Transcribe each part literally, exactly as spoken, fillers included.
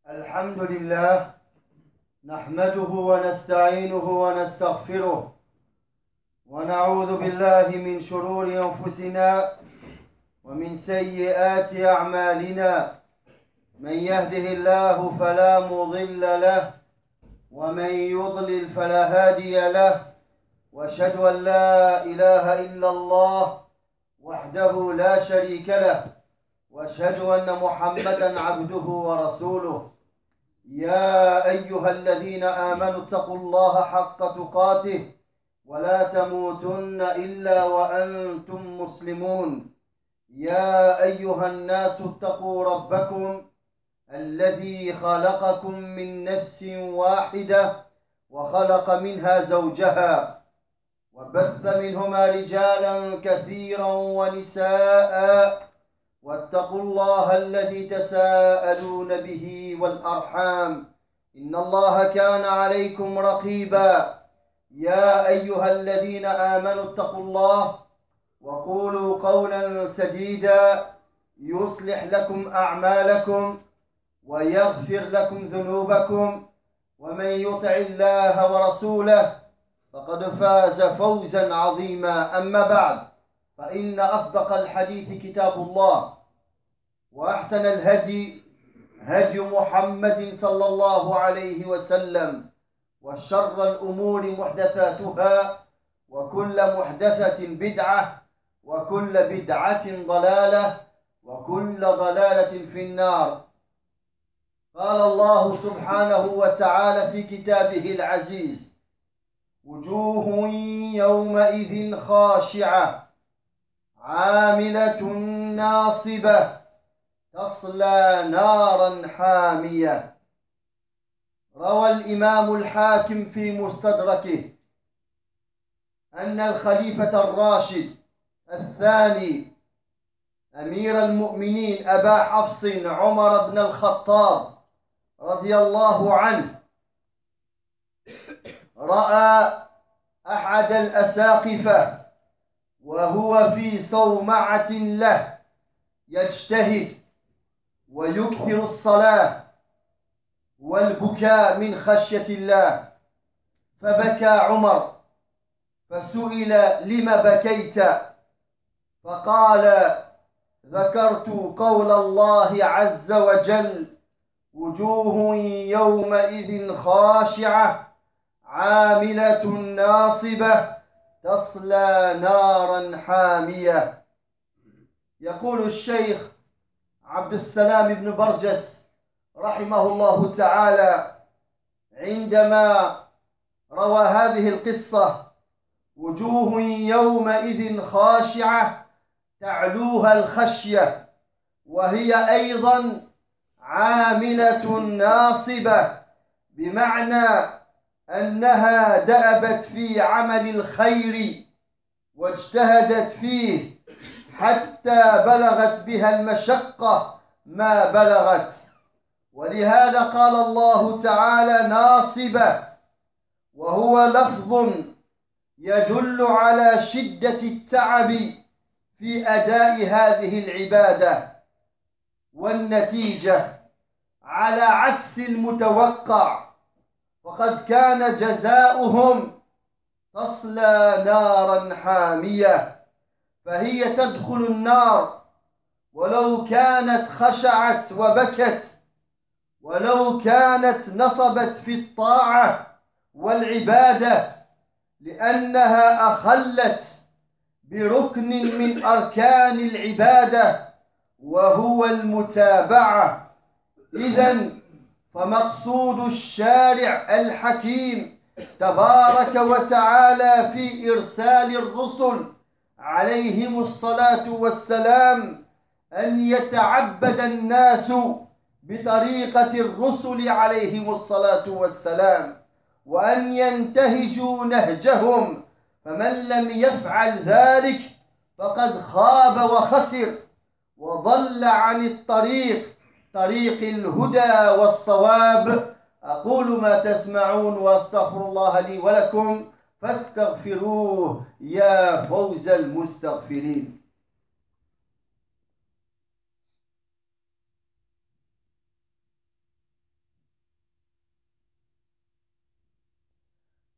الحمد لله نحمده ونستعينه ونستغفره ونعوذ بالله من شرور أنفسنا ومن سيئات أعمالنا. من يهده الله فلا مضل له ومن يضلل فلا هادي له، وأشهد أن لا إله إلا الله وحده لا شريك له، وأشهد أن محمدا عبده ورسوله. يا أيها الذين آمنوا اتقوا الله حق تقاته ولا تموتن إلا وأنتم مسلمون. يا أيها الناس اتقوا ربكم الذي خلقكم من نفس واحدة وخلق منها زوجها وبث منهما رجالا كثيرا ونساء، واتقوا الله الذي تساءلون به والأرحام إن الله كان عليكم رقيبا. يا أيها الذين آمنوا اتقوا الله وقولوا قولا سديدا يصلح لكم أعمالكم ويغفر لكم ذنوبكم، ومن يطع الله ورسوله فقد فاز فوزا عظيما. أما بعد، فإن أصدق الحديث كتاب الله، وأحسن الهدي هدي محمد صلى الله عليه وسلم، وشر الأمور محدثاتها، وكل محدثة بدعة، وكل بدعة ضلالة، وكل ضلالة في النار. قال الله سبحانه وتعالى في كتابه العزيز: وجوه يومئذ خاشعة عاملة ناصبة تصلى نارا حامية. روى الإمام الحاكم في مستدركه أن الخليفة الراشد الثاني أمير المؤمنين أبا حفص عمر بن الخطاب رضي الله عنه رأى أحد الأساقفة وهو في صومعة له يجتهد ويكثر الصلاة والبكاء من خشية الله، فبكى عمر فسئل: لم بكيت؟ فقال: ذكرت قول الله عز وجل: وجوه يومئذ خاشعة عاملة ناصبة تصلى نارا حامية. يقول الشيخ عبد السلام بن برجس رحمه الله تعالى عندما روى هذه القصة: وجوه يومئذ خاشعة تعلوها الخشية، وهي أيضا عاملة ناصبة، بمعنى أنها دأبت في عمل الخير واجتهدت فيه حتى بلغت بها المشقة ما بلغت. ولهذا قال الله تعالى ناصبة، وهو لفظ يدل على شدة التعب في أداء هذه العبادة، والنتيجة على عكس المتوقع، وقد كان جزاؤهم تصلى نارا حامية، فهي تدخل النار ولو كانت خشعت وبكت، ولو كانت نصبت في الطاعة والعبادة، لأنها أخلت بركن من أركان العبادة وهو المتابعة. إذن فمقصود الشارع الحكيم تبارك وتعالى في إرسال الرسل عليهم الصلاة والسلام أن يتعبد الناس بطريقة الرسل عليهم الصلاة والسلام، وأن ينتهجوا نهجهم، فمن لم يفعل ذلك فقد خاب وخسر وضل عن الطريق، طريق الهدى والصواب. أقول ما تسمعون وأستغفر الله لي ولكم فاستغفروه يا فوز المستغفرين.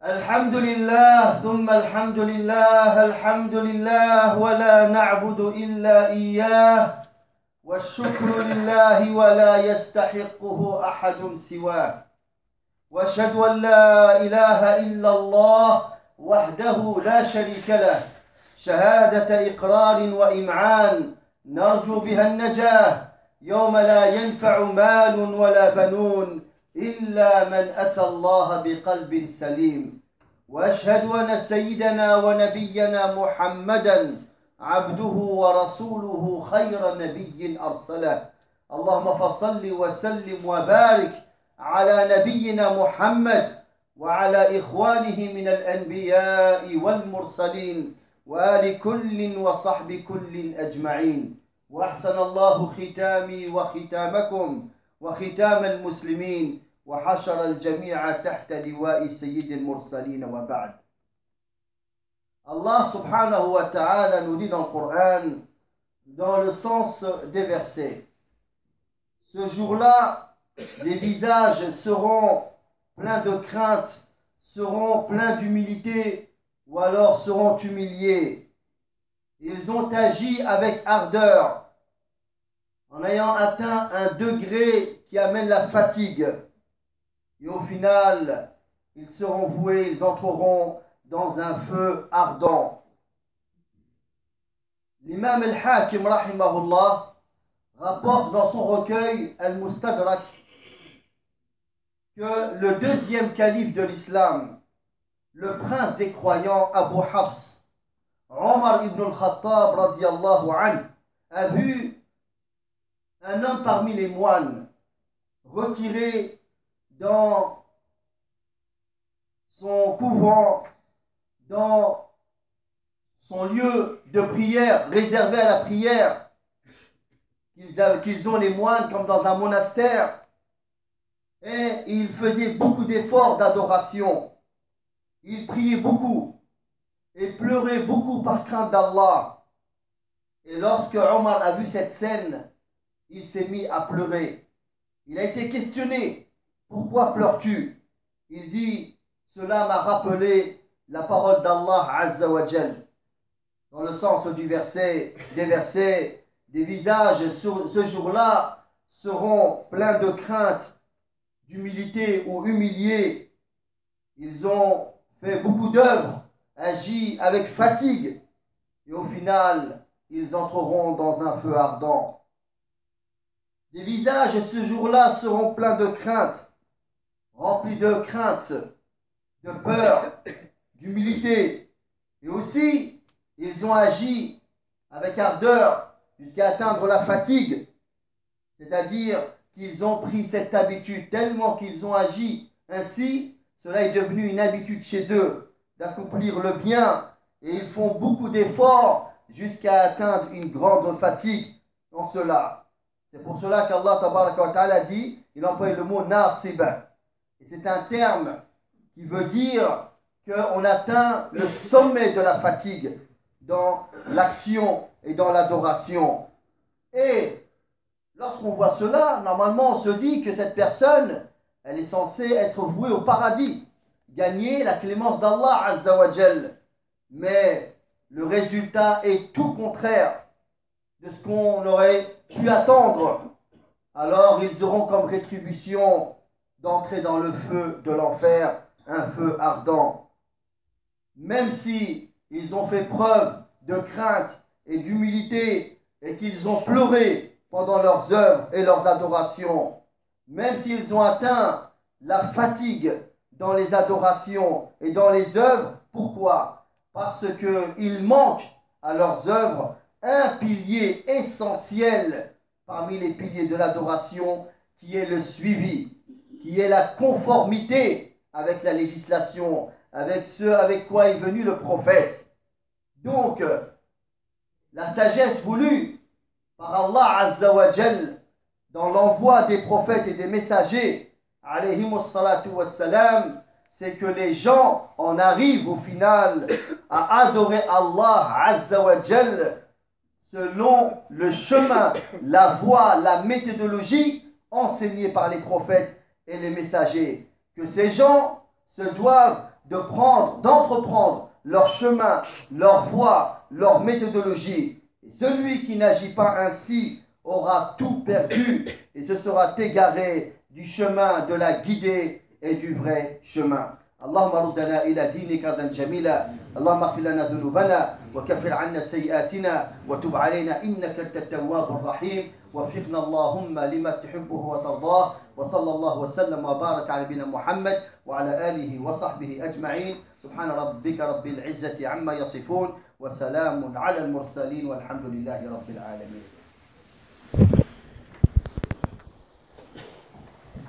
الحمد لله ثم الحمد لله الحمد لله ولا نعبد إلا إياه والشكر لله ولا يستحقه أحد سواه وأشهد أن لا إله إلا الله وحده لا شريك له شهادة إقرار وإمعان نرجو بها النجاة يوم لا ينفع مال ولا بنون إلا من أتى الله بقلب سليم وأشهد أن سيدنا ونبينا محمدا عبده ورسوله خير نبي أرسله اللهم فصل وسلم وبارك على نبينا محمد وعلى إخوانه من الأنبياء والمرسلين وآل كل وصحب كل أجمعين وأحسن الله ختامي وختامكم وختام المسلمين وحشر الجميع تحت لواء سيد المرسلين وبعد. Allah subhanahu wa ta'ala nous dit dans le Coran, dans le sens des versets, ce jour-là, les visages seront pleins de crainte, seront pleins d'humilité, ou alors seront humiliés. Ils ont agi avec ardeur, en ayant atteint un degré qui amène la fatigue. Et au final, ils seront voués, ils entreront dans un feu ardent. L'imam al-Hakim, rahimahullah, rapporte dans son recueil Al-Mustadrak que le deuxième calife de l'islam, le prince des croyants, Abu Hafs, Omar ibn al-Khattab, radiyallahu anhu, a vu un homme parmi les moines retiré dans son couvent, dans son lieu de prière, réservé à la prière, qu'ils ont les moines comme dans un monastère, et il faisait beaucoup d'efforts d'adoration. Il priait beaucoup et pleurait beaucoup par crainte d'Allah. Et lorsque Omar a vu cette scène, il s'est mis à pleurer. Il a été questionné. Pourquoi pleures-tu? Il dit, cela m'a rappelé la parole d'Allah Azza wa Jal. Dans le sens du verset, des versets, des visages sur ce jour-là seront pleins de crainte, d'humilité ou humiliés. Ils ont fait beaucoup d'œuvres, agi avec fatigue, et au final, ils entreront dans un feu ardent. Des visages ce jour-là seront pleins de crainte, remplis de crainte, de peur, d'humilité. Et aussi, ils ont agi avec ardeur jusqu'à atteindre la fatigue. C'est-à-dire qu'ils ont pris cette habitude tellement qu'ils ont agi ainsi, cela est devenu une habitude chez eux d'accomplir le bien. Et ils font beaucoup d'efforts jusqu'à atteindre une grande fatigue dans cela. C'est pour cela qu'Allah tabaraka wa ta'ala dit, il emploie le mot nasib. Et c'est un terme qui veut dire qu'on atteint le sommet de la fatigue dans l'action et dans l'adoration. Et lorsqu'on voit cela, normalement on se dit que cette personne, elle est censée être vouée au paradis, gagner la clémence d'Allah Azza wa Jal. Mais le résultat est tout contraire de ce qu'on aurait pu attendre. Alors ils auront comme rétribution d'entrer dans le feu de l'enfer, un feu ardent. Même si ils ont fait preuve de crainte et d'humilité et qu'ils ont pleuré pendant leurs œuvres et leurs adorations, même s'ils ont atteint la fatigue dans les adorations et dans les œuvres, pourquoi? Parce qu'il manque à leurs œuvres un pilier essentiel parmi les piliers de l'adoration, qui est le suivi, qui est la conformité avec la législation, avec ce avec quoi est venu le prophète. Donc, la sagesse voulue par Allah Azza wa Jal dans l'envoi des prophètes et des messagers, alayhimus salatu wassalam, c'est que les gens en arrivent au final à adorer Allah Azza wa Jal selon le chemin, la voie, la méthodologie enseignée par les prophètes et les messagers. Que ces gens se doivent de prendre, d'entreprendre leur chemin, leur voie, leur méthodologie. Et celui qui n'agit pas ainsi aura tout perdu et se sera égaré du chemin de la guidée et du vrai chemin. اللهم ردنا إلى دينك ردا جميلا اللهم اغفر لنا ذنوبنا وكفر عنا سيئاتنا وتب علينا إنك أنت التواب الرحيم وفقنا اللهم لما تحبه وترضاه وصلى الله وسلم وبارك على نبينا محمد وعلى آله وصحبه أجمعين سبحان ربك رب العزة عما يصفون وسلام على المرسلين والحمد لله رب العالمين.